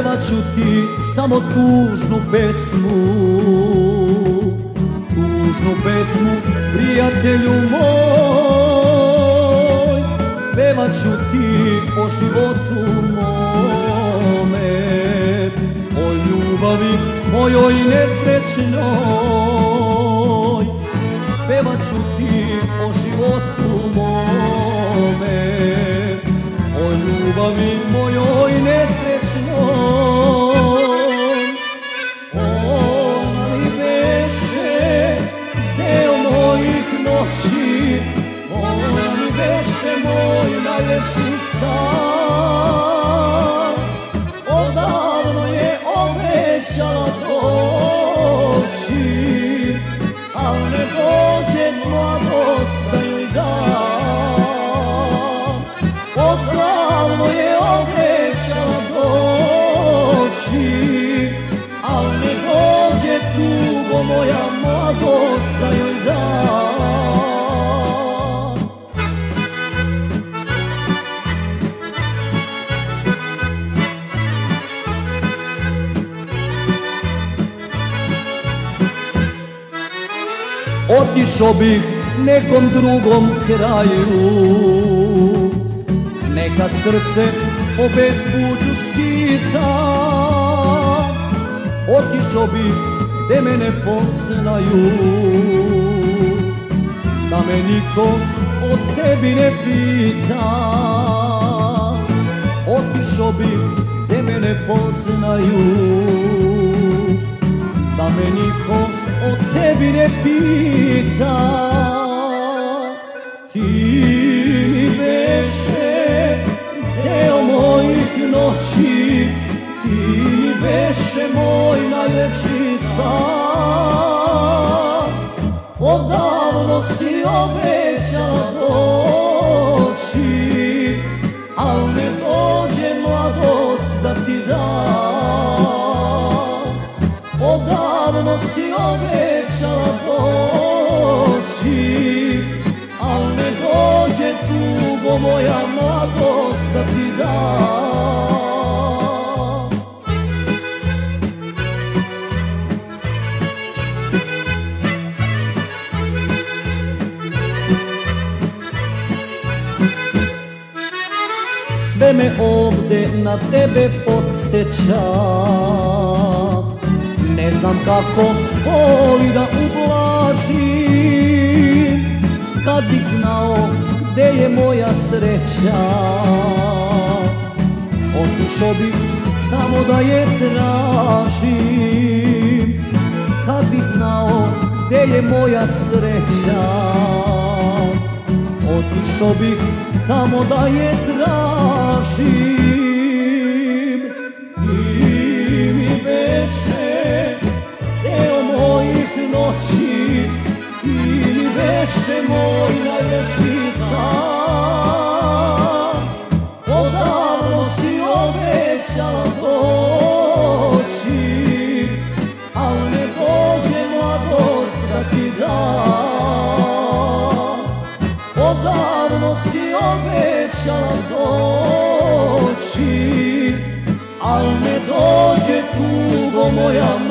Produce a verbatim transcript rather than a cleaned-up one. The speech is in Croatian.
pevat ću ti samo tužnu pesmu, tužnu pesmu, prijatelju moj. Pevat ću ti o životu mome, o ljubavi mojoj nesrećnoj. Pevat ću ti o životu mome, o ljubavi mojoj nesrećnoj. Ona mi beše deo mojih noći, ona mi beše moj najljepši san. Odavno je obećala doći, al ne dođe mladost da joj dam. Odavno je obećala doći, al ne dođe tugo moja mladost da joj dam. Otišao bih nekom drugom kraju, neka srce po bezbuđu skita. Otišao bih gde me ne poznaju, da me niko o tebi ne pita. Otišao bih gde me ne poznaju, da me niko o tebi ne pita. Ti mi beše deo mojih noći, ti mi beše moj najljepši san. Odavno si obećala doći, al ne dođe mladost da ti dam. Odavno si obećala doći, al ne dođe tugo moja mladost da ti dam. Sve me ovde na tebe podsjeća, ne znam kako boli da ublažim. Kad bih znao gde je moja sreća, otišao bih tamo da je tražim. Kad bih znao gde je moja sreća, otišao bih tamo da je tražim. Ti mi beše deo mojih noći, ti mi beše moj najljepši san. Odavno si obećala doći, al ne dođe mladost da ti dam. Odavno si obećala doći, al ne dođe tugo moja